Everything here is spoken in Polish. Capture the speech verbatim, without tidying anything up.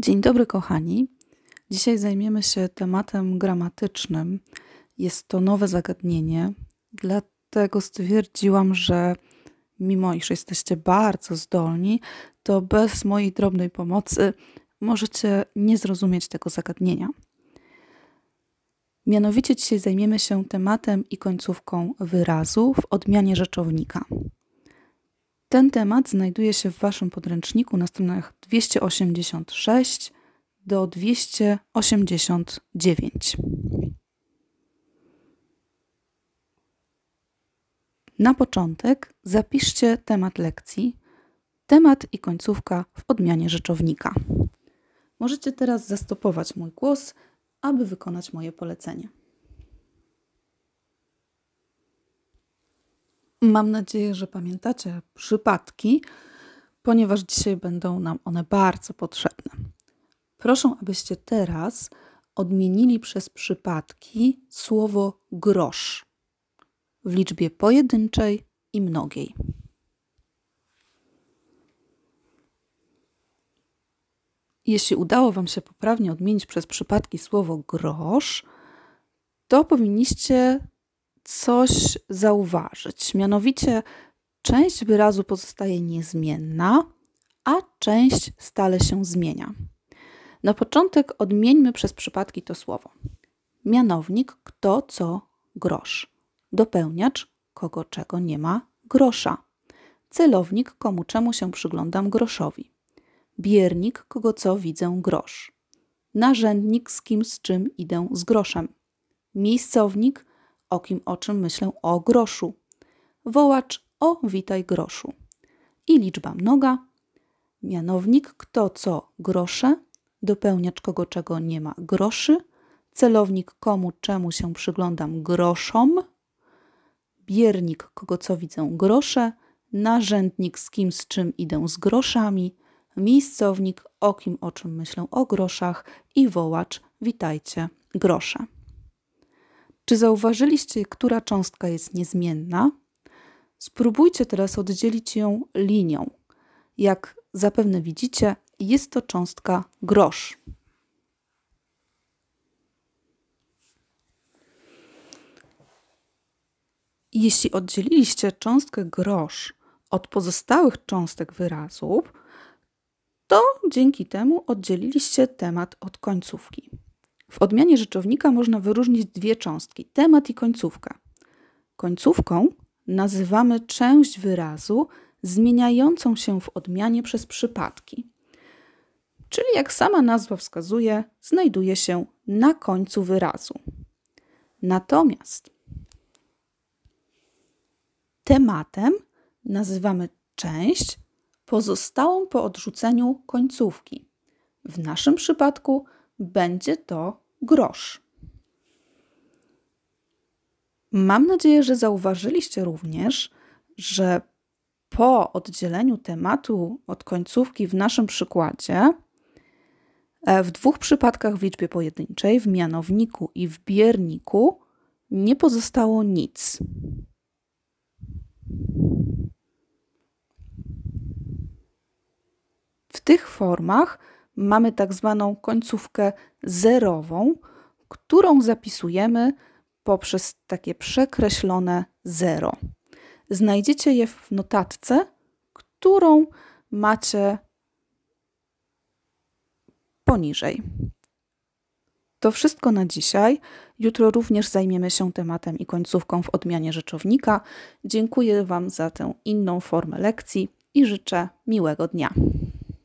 Dzień dobry, kochani. Dzisiaj zajmiemy się tematem gramatycznym. Jest to nowe zagadnienie, dlatego stwierdziłam, że mimo iż jesteście bardzo zdolni, to bez mojej drobnej pomocy możecie nie zrozumieć tego zagadnienia. Mianowicie dzisiaj zajmiemy się tematem i końcówką wyrazu w odmianie rzeczownika. Ten temat znajduje się w Waszym podręczniku na stronach dwieście osiemdziesiąt sześć do dwieście osiemdziesiąt dziewięć. Na początek zapiszcie temat lekcji, temat i końcówka w odmianie rzeczownika. Możecie teraz zastopować mój głos, aby wykonać moje polecenie. Mam nadzieję, że pamiętacie przypadki, ponieważ dzisiaj będą nam one bardzo potrzebne. Proszę, abyście teraz odmienili przez przypadki słowo grosz w liczbie pojedynczej i mnogiej. Jeśli udało Wam się poprawnie odmienić przez przypadki słowo grosz, to powinniście coś zauważyć. Mianowicie część wyrazu pozostaje niezmienna, a część stale się zmienia. Na początek odmieńmy przez przypadki to słowo. Mianownik kto, co, grosz. Dopełniacz kogo, czego nie ma, grosza. Celownik komu, czemu się przyglądam, groszowi. Biernik kogo, co widzę, grosz. Narzędnik z kim, z czym idę, z groszem. Miejscownik o kim, o czym myślę, o groszu. Wołacz o witaj groszu. I liczba mnoga. Mianownik kto, co, grosze. Dopełniacz kogo, czego nie ma, groszy. Celownik komu, czemu się przyglądam, groszom. Biernik kogo, co widzę, grosze. Narzędnik z kim, z czym idę, z groszami. Miejscownik o kim, o czym myślę, o groszach. I wołacz witajcie grosze. Czy zauważyliście, która cząstka jest niezmienna? Spróbujcie teraz oddzielić ją linią. Jak zapewne widzicie, jest to cząstka grosz. Jeśli oddzieliliście cząstkę grosz od pozostałych cząstek wyrazów, to dzięki temu oddzieliliście temat od końcówki. W odmianie rzeczownika można wyróżnić dwie cząstki, temat i końcówkę. Końcówką nazywamy część wyrazu zmieniającą się w odmianie przez przypadki. Czyli jak sama nazwa wskazuje, znajduje się na końcu wyrazu. Natomiast tematem nazywamy część pozostałą po odrzuceniu końcówki. W naszym przypadku będzie to grosz. Mam nadzieję, że zauważyliście również, że po oddzieleniu tematu od końcówki w naszym przykładzie w dwóch przypadkach w liczbie pojedynczej, w mianowniku i w bierniku, nie pozostało nic. W tych formach mamy tak zwaną końcówkę zerową, którą zapisujemy poprzez takie przekreślone zero. Znajdziecie je w notatce, którą macie poniżej. To wszystko na dzisiaj. Jutro również zajmiemy się tematem i końcówką w odmianie rzeczownika. Dziękuję Wam za tę inną formę lekcji i życzę miłego dnia.